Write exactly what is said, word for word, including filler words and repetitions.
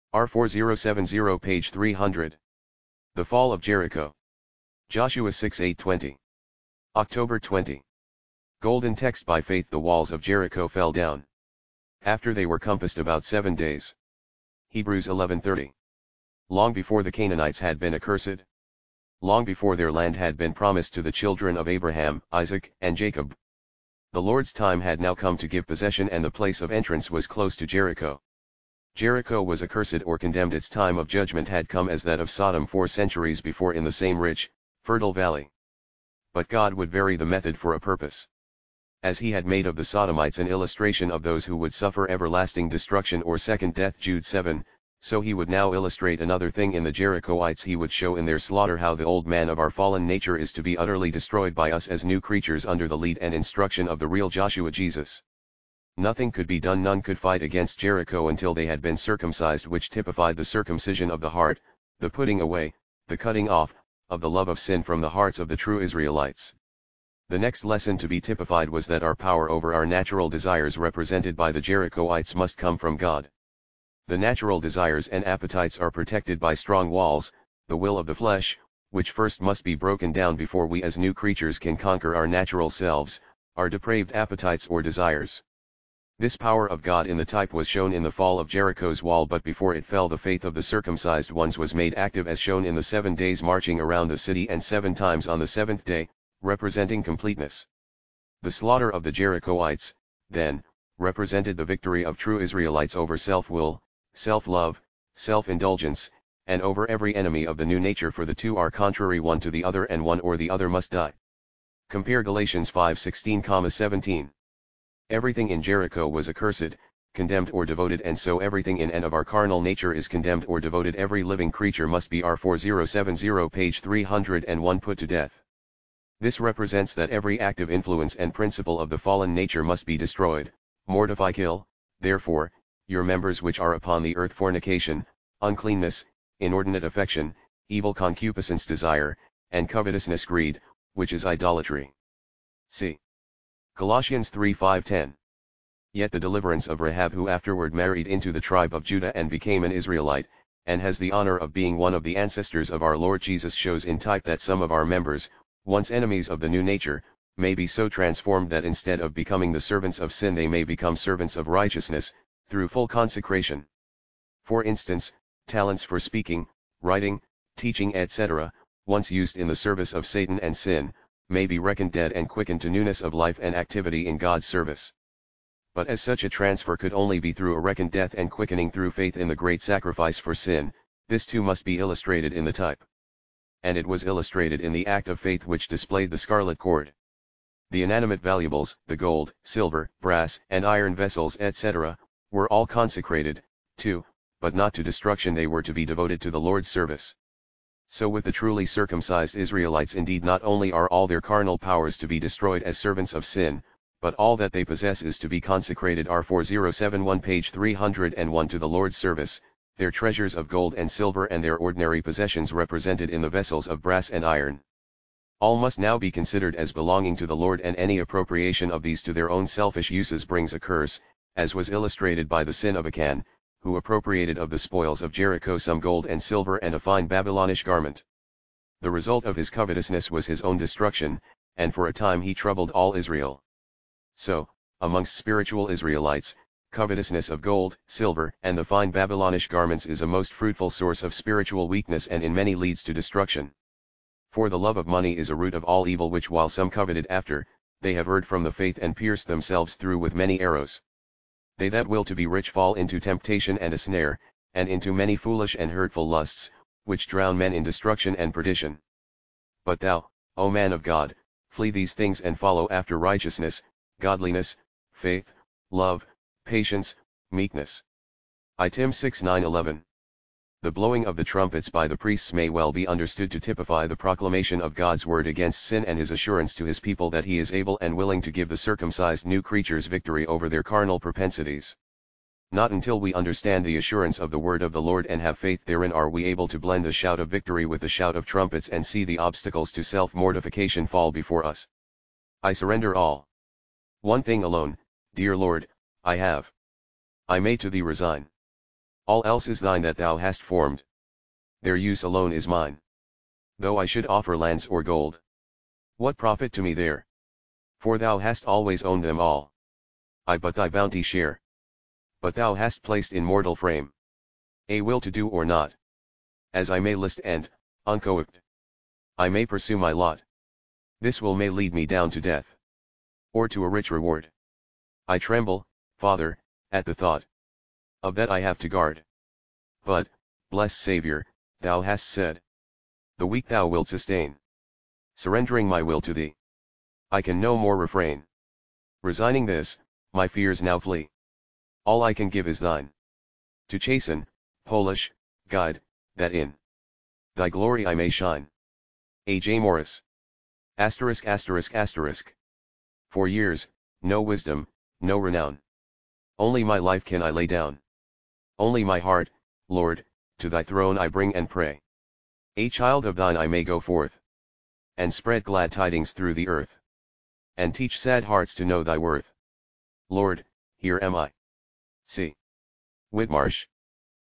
R four zero seven zero page three hundred. The Fall of Jericho. Joshua six eight twenty. October twentieth. Golden text: by faith the walls of Jericho fell down, after they were compassed about seven days. Hebrews eleven thirty. Long before the Canaanites had been accursed, long before their land had been promised to the children of Abraham, Isaac, and Jacob, the Lord's time had now come to give possession, and the place of entrance was close to Jericho. Jericho was accursed or condemned. Its time of judgment had come as that of Sodom four centuries before in the same rich, fertile valley. But God would vary the method for a purpose. As he had made of the Sodomites an illustration of those who would suffer everlasting destruction or second death, Jude seven, so he would now illustrate another thing in the Jerichoites. He would show in their slaughter how the old man of our fallen nature is to be utterly destroyed by us as new creatures under the lead and instruction of the real Joshua Jesus. Nothing could be done, none could fight against Jericho until they had been circumcised, which typified the circumcision of the heart, the putting away, the cutting off, of the love of sin from the hearts of the true Israelites. The next lesson to be typified was that our power over our natural desires represented by the Jerichoites must come from God. The natural desires and appetites are protected by strong walls, the will of the flesh, which first must be broken down before we as new creatures can conquer our natural selves, our depraved appetites or desires. This power of God in the type was shown in the fall of Jericho's wall, but before it fell the faith of the circumcised ones was made active as shown in the seven days marching around the city and seven times on the seventh day, representing completeness. The slaughter of the Jerichoites, then, represented the victory of true Israelites over self-will, self-love, self-indulgence, and over every enemy of the new nature, for the two are contrary one to the other and one or the other must die. Compare Galatians five sixteen seventeen. Everything in Jericho was accursed, condemned or devoted, and so everything in and of our carnal nature is condemned or devoted. Every living creature must be R four zero seven zero page three hundred one put to death. This represents that every active influence and principle of the fallen nature must be destroyed. Mortify, kill, therefore, your members which are upon the earth: fornication, uncleanness, inordinate affection, evil concupiscence, desire, and covetousness, greed, which is idolatry. See Colossians three five ten. Yet the deliverance of Rahab, who afterward married into the tribe of Judah and became an Israelite, and has the honor of being one of the ancestors of our Lord Jesus, shows in type that some of our members, once enemies of the new nature, may be so transformed that instead of becoming the servants of sin they may become servants of righteousness, through full consecration. For instance, talents for speaking, writing, teaching, et cetera, once used in the service of Satan and sin, may be reckoned dead and quickened to newness of life and activity in God's service. But as such a transfer could only be through a reckoned death and quickening through faith in the great sacrifice for sin, this too must be illustrated in the type. And it was illustrated in the act of faith which displayed the scarlet cord. The inanimate valuables, the gold, silver, brass, and iron vessels, et cetera, were all consecrated, too, but not to destruction. They were to be devoted to the Lord's service. So with the truly circumcised Israelites, indeed, not only are all their carnal powers to be destroyed as servants of sin, but all that they possess is to be consecrated. R four zero seven one page three hundred one to the Lord's service, their treasures of gold and silver and their ordinary possessions represented in the vessels of brass and iron. All must now be considered as belonging to the Lord, and any appropriation of these to their own selfish uses brings a curse, as was illustrated by the sin of Achan, who appropriated of the spoils of Jericho some gold and silver and a fine Babylonish garment. The result of his covetousness was his own destruction, and for a time he troubled all Israel. So, amongst spiritual Israelites, covetousness of gold, silver, and the fine Babylonish garments is a most fruitful source of spiritual weakness, and in many leads to destruction. For the love of money is a root of all evil, which while some coveted after, they have erred from the faith and pierced themselves through with many arrows. They that will to be rich fall into temptation and a snare, and into many foolish and hurtful lusts, which drown men in destruction and perdition. But thou, O man of God, flee these things and follow after righteousness, godliness, faith, love, patience, meekness. I Tim six nine eleven. The blowing of the trumpets by the priests may well be understood to typify the proclamation of God's word against sin and his assurance to his people that he is able and willing to give the circumcised new creatures victory over their carnal propensities. Not until we understand the assurance of the word of the Lord and have faith therein are we able to blend the shout of victory with the shout of trumpets and see the obstacles to self-mortification fall before us. I surrender all. One thing alone, dear Lord, I have. I may to thee resign. All else is thine that thou hast formed. Their use alone is mine. Though I should offer lands or gold, what profit to me there? For thou hast always owned them all. I but thy bounty share. But thou hast placed in mortal frame a will to do or not, as I may list and, uncoaxed, I may pursue my lot. This will may lead me down to death, or to a rich reward. I tremble, Father, at the thought of that I have to guard. But, blessed Saviour, thou hast said, the weak thou wilt sustain. Surrendering my will to thee, I can no more refrain. Resigning this, my fears now flee. All I can give is thine. To chasten, polish, guide, that in thy glory I may shine. A J Morris. Asterisk asterisk asterisk. For years, no wisdom, no renown. Only my life can I lay down. Only my heart, Lord, to thy throne I bring and pray. A child of thine I may go forth, and spread glad tidings through the earth, and teach sad hearts to know thy worth. Lord, here am I. C. Whitmarsh.